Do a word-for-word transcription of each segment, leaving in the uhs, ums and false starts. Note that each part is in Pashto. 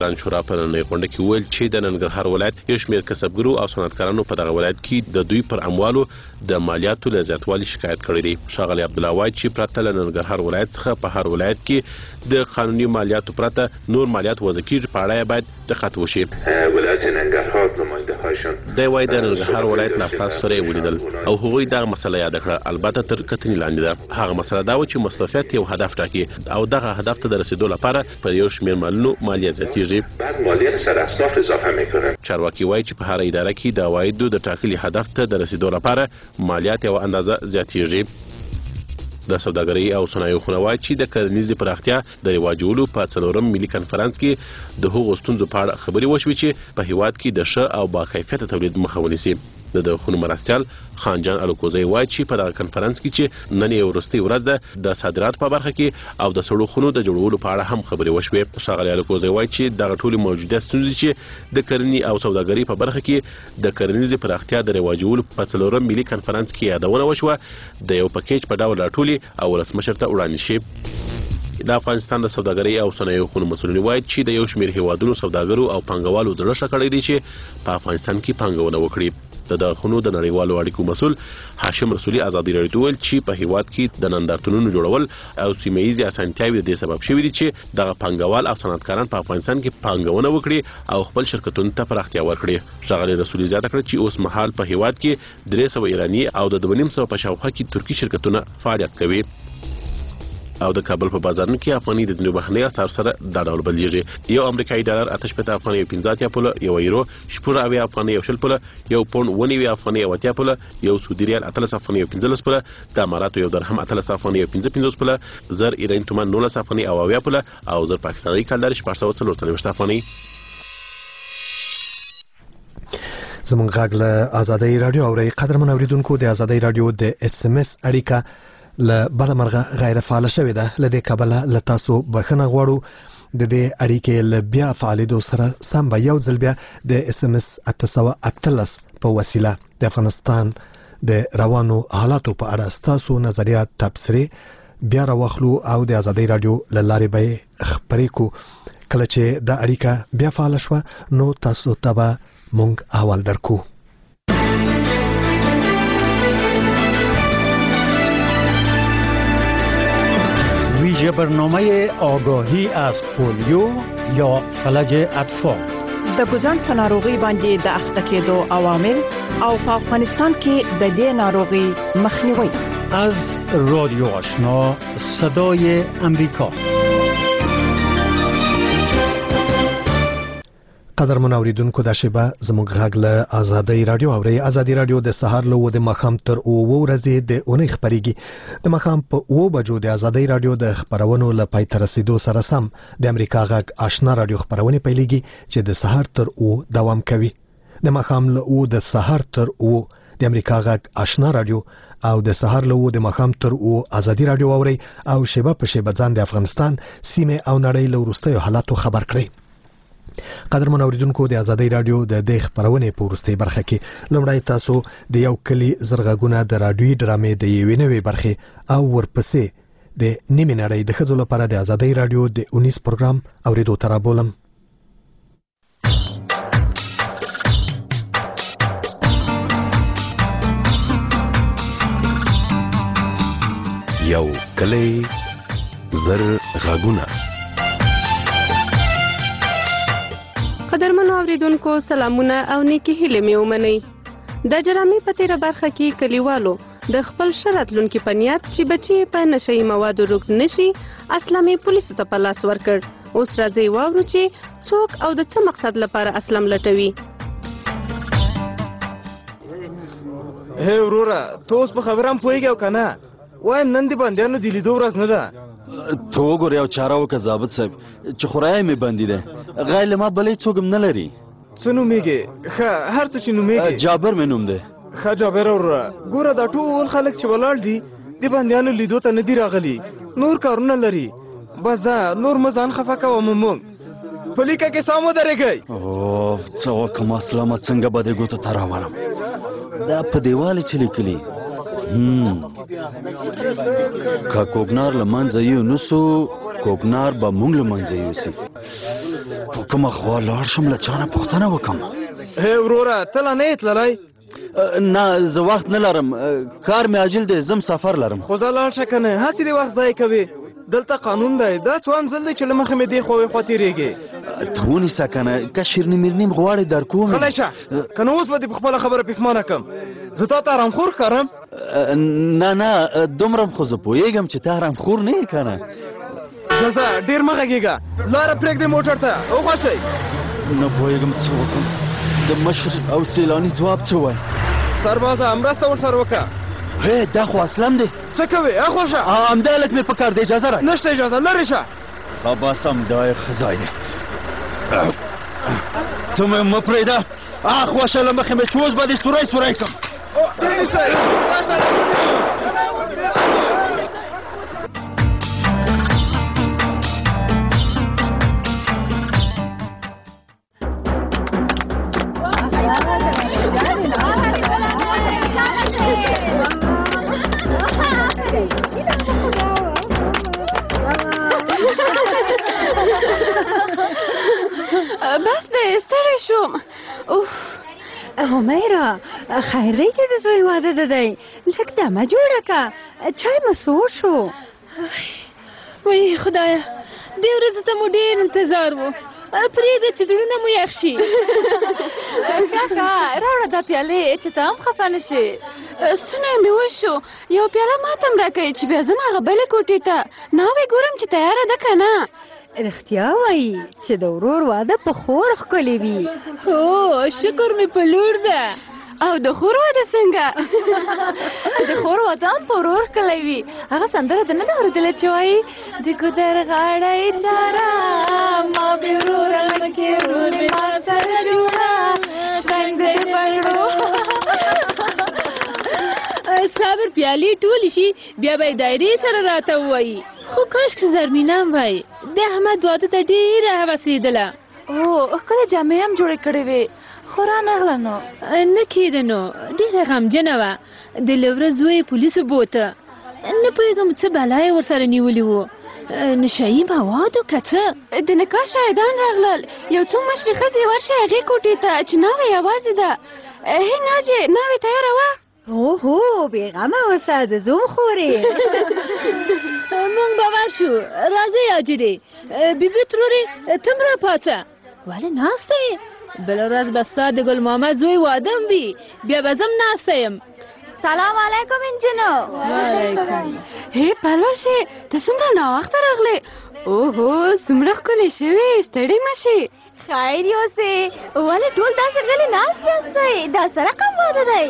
شورا په نړۍ غونډه کې ویل چې د ننګرهار ولایت یو شمېر کسبګرو او صنعتکارانو په دغه ولایت کې د دوی پر اموالو د مالیاتو له زیاتوالي شکایت کړی دی. ښاغلی عبدالله وایي چې پرته له ننګرهار ولایت څخه په هر ولایت کې د قانوني مالیاتو پرته نور مالیات وضع کیږي. په اړه یې باید دقت وشي. ولایت ننګرهار نماینده‌هایشان دی وایي د ننګرهار ولایت له استازو سره یې ولیدل او هغوی دغه مسله یاده کړه. البته تر کتنې لاندې ده. هغه مسله دا و چې مصرفیت یو هدف ټاکي او دغه هدف ته د رسیدو لپاره پر یو شمېر مالونو مالیه زیاتېږي. بعد مالیات سر اصلاف اضافه میکنه. چارواکي وایي چې په هر اداره کې د عوایدو د ټاکلي هدف ته د رسیدو لپاره مالیات یو اندازه زیاتېږي. د سوداګرۍ او صنایعو خونه وایي چې د کرنیزې پراختیا د رواجولو په څلورم ملي کنفرانس کې د هغو ستونزو په اړه خبرې وشوې چې په هیواد کې د ښه او باکیفیته تولید مخه ونیسي. د د خونو مرستیال خان جان الکوزی وایي چې په دغه کنفرانس کې چې نن یې وروستۍ ورځ ده د صادراتو په برخه کې او د سړو خونو د جوړولو په اړه هم خبرې وشوې. ښاغلی الکوزی وایي چې دغه ټولې موجوده ستونزې چې د کرنې او سوداګرۍ په برخه کې د کرنیزې پراختیا د رواجولو په څلورم ملي کنفرانس کې یادونه وشوه د یو پکیج په ډول راټولې او ولسمشر ته وړاندې شي. د افغانستان د سوداګرۍ او صنایعو خونو مسؤلین وایي چې د یو شمېر هیوادونو سوداګرو او پانګوالو زړه ښه کړی دی چې په افغانستان کې پانګونه وکړي. د دغه خونو د نړیوالو اړیکو مسؤل هاشم رسولي ازادي راډیو ته ویل چې په هیواد کې د نندارتونونو جوړول او سیمه ییزې اسانتیاوې د دې سبب شوي دي چې دغه پانګوال او صنعتکاران په افغانستان کې پانګونه وکړي او خپل شرکتونو ته پراختیا ورکړي. ښاغلی رسولي زیاته کړه چې اوس مهال په هیواد کې درې سوه ایراني او د دوه نیم سوه په شاوخوا کې ترکي شرکتونه فعالیت کوي. او د کابل په بازارونو کې افغاني د ځینو بهرنیو اسعارو سره دا ډول بدلیږي. یو امریکایي ډالر اته شپېته افغانۍ او پنځه اتیا پوله، یو یورو شپږ اویا افغانۍ او شل پوله، یو پونډ اوه نوي افغانۍ او اتیا پوله، یو سعودي ریال اتلس افغانۍ او پنځلس پوله، د اماراتو یو درهم اتلس افغانۍ او پنځه پنځوس پوله، زر ایراني تومان نولس افغانۍ او اویا پوله او زر پاکستاني کلدار شپږ سوه څلور څلوېښت افغانۍ. زمونږ غږ له ازادۍ راډیو اورئ. قدرمن اوریدونکو، د ازادۍ راډیو د اس ام اس اړیکه له بده مرغه غیر فعاله شوې ده. له دې کبله له تاسو بخښنه غواړو. د دې اړیکې له بیا فعالېدو سره سم به یو ځل بیا د اس ام اس اته سوه اتلس په وسیله د افغانستان د روانو حالاتو په اړه ستاسو نظریات تبصرې بیا راواخلو او د ازادۍ راډیو له لارې به یې خپرې کړو. کله چې دا اړیکه بیا فعاله شوه نو تاسو ته به موږ احوال درکو. ویژه برنامه آگاهی از پولیو یا فلج اطفال. د ګوزن په ناروغي باندې د اخته کېدو عوامل او په افغانستان کې د دې ناروغي مخنیوي. از رادیو آشنا صدای امریکا. قدرمن اوریدونکو، دا شیبه زموږ غږ له ازادۍ راډیو اورئ. ازادۍ راډیو د سهار له اوه د ماښام تر اوه ورځې د اونۍ خپرېږي. د ماښام په اوه بجو د ازادۍ راډیو د خپرونو له پای ته رسیدو سره سم د امریکا غږ آشنا راډیو خپرونې پیلېږي چې د سهار تر اوه دوام کوي. د ماښام له اوه د سهار تر اوه د امریکا غږ آشنا راډیو او د سهار له اوه د ماښام تر اوه ازادۍ راډیو اورئ او شیبه په شیبه ځان د افغانستان سیمې او نړۍ له وروستیو حالاتو خبر کړئ. قدرمن اوریدونکو، د ازادۍ راډیو د دې خپرونې په وروستۍ برخه کې لومړی تاسو د یو کلي زرغږونه د راډیوي ډرامې د یوې نوې برخې او ورپسې د نیمې نړۍ د ښځو لپاره د ازادۍ راډیو د اونیز پروګرام اوریدو ته رابولم. یو کلی زرغږونه. قدرمنو اوریدونکو، سلامونه او نیکی هیلې مې ومنئ. د ډرامې په تیره برخه کې کلیوالو د خپل ښه راتلونکي په نیت چې بچي په نشهیي موادو روږد نشي اسلم یې پولیسو ته په لاس ورکړ. اوس راځئ واورو چې څوک او د څه مقصد لپاره اسلم لټوي. هی وروره، ته اوس په خبره هم پوهېږې او که نه؟ وایم نن د بندیانو د لیدو ورځ نه ده. ته وګوره یو چاره وکړه ضابط صاحب چې خورایه مې بندي ده، غیر له ما بلې څوک هم نه لري. څه نومېږې؟ ښه هر څه چې نومېږې. جابر مې نوم دی. ښه جابر وروره، ګوره دا ټول خلک چې ولاړ دي د بندیانو لیدو ته نه دي راغلي، نور کارونه لري. بس دا نور مه ځان خفه کوه موږ په لیکه کې سم ودرېږئ. اوه څه وکړم اسلامه، څنګه به دې ګوتو ته راولم؟ دا په دیوالې څه لیکلي؟ که کوکنار له منځه یو نسو کوکنار به مونږ له منځه یوسي. په کومه خوا لاړ شم له چا نه پوښتنه وکړم؟ هی وروره ته لا نه یې تللی؟ نه زه وخت نه لرم، کار مې عاجل دی، زه مسافر لرم. خو ځه لاړ شه که نه، هسې دې وخت ضایع کوې. دلته قانون دی، دا څوام ځل دی چې له مخې مې دې خوا خوا تېرېږې. ته ونیسه که نه، که شیرني میرني غواړې در کوم. غلی شه، که نه اوس به دې په خپله خبره پښېمانه کړم. زه تا ته ارامخور ښکارم؟ نه نه دومره خو زه پوهېږم چې ته ارامخور نه یې که نه. ځه ځه ډېر مه غږېږه، لاره پرېږدې موټر ته وخواشئ. نه پوهېږم څه وکړم، د مشر او سیلاني ځواب څه وایي؟ سربازه مرسته ورسره وکړه. هی دا خو اسلم دی. څه کوې اخوا شه. همدا هلک مې په کار دی، اجازه راکړه. نشته اجازه، لرې شه. ښه بس همدا یې ښه ځای دی. ته مې مه پرېږده، اخوا شه له مخې مې چې اوس به دې سوری سوری کړم. بس دی ستړی شوم. همیرا خیر دی چې د زوی واده ده دی، لږ دمه جوړه که چای مو سوړ شو. وای خدایه دې ورځې ته مو ډېر انتظار و، پرېږده چې زړونه مو یخ شي. کاکا راوړه دا پیالې چې ته هم خفه نه شې. ستونی مې وشو، یو پیاله ماته هم راکوي چې بیا ځم هغه بلې کوټې ته، ناوې ګورم چې تیاره ده که نه. رښتیا وایي چې د ورور واده په خور ښکلې وي. هو شکر مې په لور ده. او د خور واده څنګه؟ د خور واده هم په ورور ښکلی وي. هغه سندره ده نه ده اورېدله چې وایي د ګودر غاړه یې چاره ما بې وروره مکې ورور مې ما سره جوړه شرنګ دی پړو. صبر پیالې ټولې شي بیا به یې دایرې سره راته ووایي. خو کاشکې زرمینه هم وایي د احمد واده ته ډېره هوسېدله. او ښکلې جامې هم جوړې کړې وې، خو رانغله نو. نه کېده نو، ډېره غمجنه وه. د لوره زوی یې پولیسو بوته، نه پوهېږم څه بلا یې ورسره نیولي وو، نشایي مواد و که څه. د نکاح شاهدان راغلل، یو څو مشرې ښځې ورشئ هغې کوټې ته چې ناوې یوازې ده. هی ناجې ناوې تیاره وه؟ هو هو بېغمه اوسه د زوم خورې. مونږ به ورشو، راځئ حاجرې. بیبي ترورې ته هم راپاڅه. ولې ناسته یې؟ بله ورځ به ستا د ګل محمد زوی واده هم وي، بیا به زه هم ناسته یم. سلام علیکم انجینو. وعلیکم. هی پلوشې ته څومره ناوخته راغلې؟ اوهو څومره ښکلې شوې، ستړې مه شې. خیر یوسې، ولې ټول داسې غلي ناست یاستئ؟ دا څه رقم واده دی؟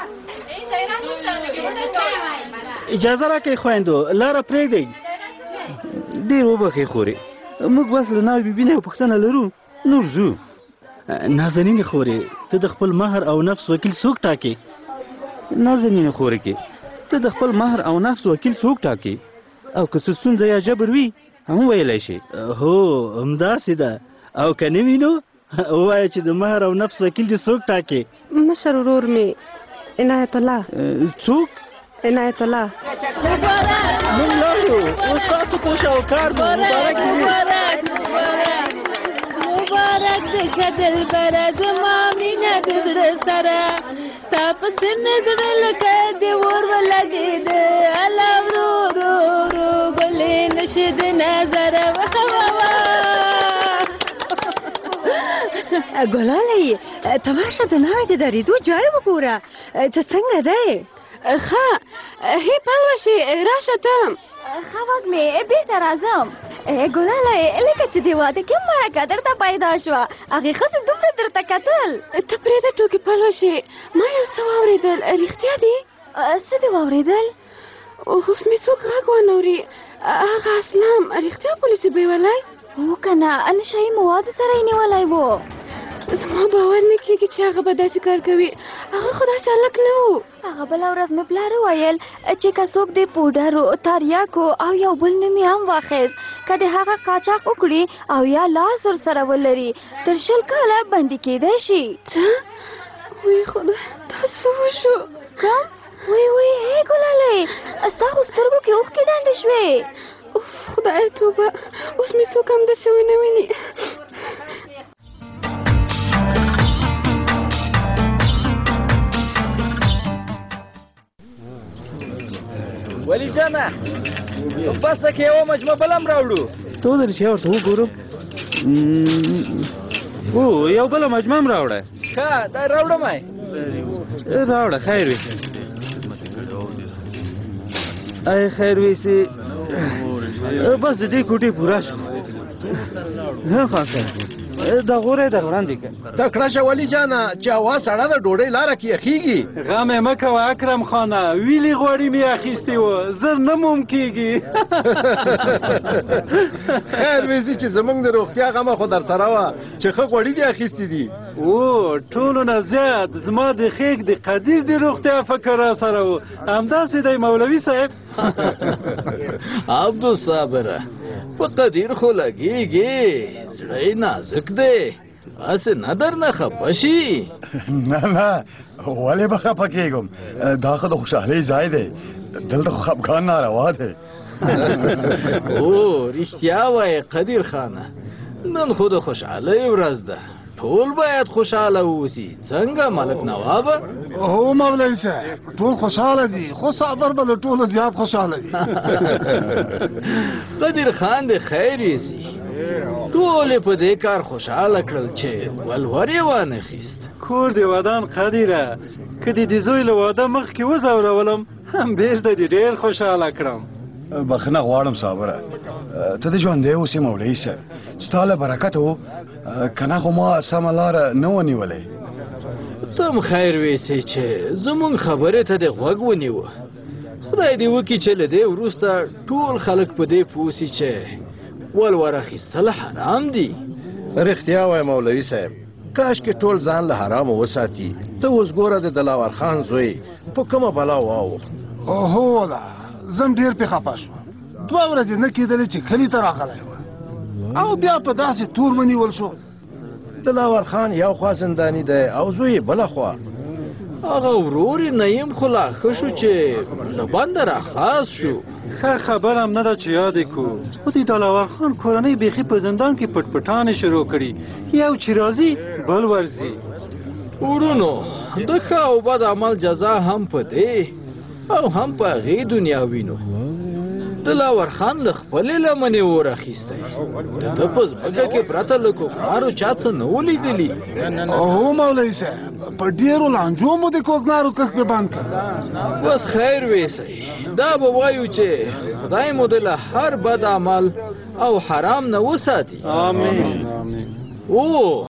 اجازه راکئ خویندو، لاره پرېږدئ. ډېر وبښئ خورې، موږ بس له ناوې بیبي نه یو پوښتنه لرو، نور ځو. نازنینې خورې، ته د خپل مهر او نفس وکیل څوک ټاکې؟ نازنینې خورې کې ته د خپل مهر او نفس وکیل څوک ټاکې؟ او که څه ستونزه یا جبر وي هم ویلی شي. هو همداسې ده، او که نه وي نو ووایه چې د مهر او نفس وکیل دې څوک ټاکې؟ مشر ورور مې عنایت الله. څوک؟ عنایت الله. موږ لاړو، اوس تاسو کوش او کار مو مبارک دې وي. مبارک دې شه دلبره زما مینه د زړه سره، ستا پسې مې زړه لکه د اور ولګېده. الله ورو ورو ورو ګلې نشي د نظره. ګلالۍ تماشه د ناوې د درېدو ځای وګوره چې څنګه دی. ښه هی پلوشې راشه ته. ښه وږمې بېرته راځم. ګلالۍ لکه چې د واده کې مرکه درته پیدا شوه، هغې ښځې دومره درته کتل. ته پرېږده ټوکې پلوشې، ما یو څه واورېدل. رښتیا دي؟ څه دې واورېدل؟ اوس مې څوک غږ ونه اوري. هغه اسلام رښتیا پولیسو بیولی؟ هو که نه، نشایي موادو سره یې نیولی و. زما باور نه کېږي چې هغه به داسې کار کوي. هغه خو داسې هلک نه و. هغه بله ورځ مې پلار وویل چې که څوک د پوډرو، تریاکو او یو بل نوم یې هم واخیست، که د هغه قاچاق وکړي او یا لاس ورسره ولري، تر شل کاله بندي کېدی شي. څه؟ وی خدای، دا څه وشو؟ کوم؟ وی وی هی ګلالۍ، ستا خو سترګو کې اوښکې ډنډې شوې. اوف خدای توبه، اوس مې څوک هم داسې ونه ویني. علي جانه بس دکې یوه مجمه بل هم راوړو ته ودرې چې ورته وګورم. او یو بله مجمه هم راوړه. ښه دا راوړم راوړه خیر وي. ای خیر ویسي بس د دې کوټې پوره شو. ها خان صاحب دا غوره در وړاندې کړه. تکړه شه ولي جانه چې هوا سړه د ډوډۍ لاره کې یخیږي. غم یې مه کوه اکرم خانه، ویلې غوړي مې اخیستې وه، زر نه موم کېږي. خیر ویسي چې زمونږ د روغتیا غمه خو در سره وه چې ښه غوړي دې اخیستې دي. او ټولو نه زیات زما د خېک د قدیر د روغتیا فکر را سره و. همداسې دی مولوي صاحب. عبدالصابره په قدیر خو لګېږي، زړه یې نازک دی، هسې نه درنه خفه شي. نه نه ولې به خفه کېږم، دا خو د خوشحالۍ ځای دی، دلته خو خفګان ناروا دی. او رښتیا وایې قدیر خانه، نن خو د خوشحالۍ ورځ ده، ټول باید خوشحاله اوسي. څنګه ملک نوابه؟ هو مولوي صاحب ټول خوشحاله دي، خو صابر به له ټولو زیات خوشحاله وي. قدیر خان دې خیر یسي، ټول په دې کار خوشحاله کړل چې ولور یې وانخیست. کور دې ودان قدیره، که دې د زوی له واده مخکې وځورولم هم بېرته دې ډېر خوشحاله کړم. بخښنه غواړم صابره، ته دې ژوندی اوسې مولوي صاحب، ستا له برکته و، کنه خو ما سمه لاره نه و نیولې. تم خیر ویسې چې زمونږ خبرې ته دې غوږ ونیوه. خدای دې وکړي چې له دې وروسته ټول خلک په دې پوه سي چې ولور اخیستل حرام دي. رښتیا وایي مولوي صاحب، کاشکې ټول ځان له حرامو وساتي. ته اوس ګوره د دلاور خان زوی په کومه بلا واوښت. هو دا زم ډېر پې خفه شوم، دوه ورځې نه کېدلې چې کلي ته راغلی و او بیا په داسې تور ونیول شو. دلاور خان یو خوا زنداني دی او زوی بله خوا. هغه ورور یې نعیم خو لا ښه شو چې له بنده را خلاص شو. ښه خبره هم نه ده چې یادې کړو، خو د دلاور خان کورنۍ بیخي په زندان کې پټ پټانې شروع کړي، یو چې راځي بل ورځي. ورونو د ښه او بد عمل جزا هم په دې او هم په هغې دنیا وینو. دلاور خان له خپلې لمنې اور اخیستی، د ده په ځمکه کې پرته له کوکنارو چا څه نه و لیدلي. هو مولوي صاحب په ډېرو لانجو مو د کوکنارو کښ پې بند کړ. بس خیر ویسی، دا به وایو چې خدای مو دې له هر بد عمل او حرام نه وساتي. آمین. او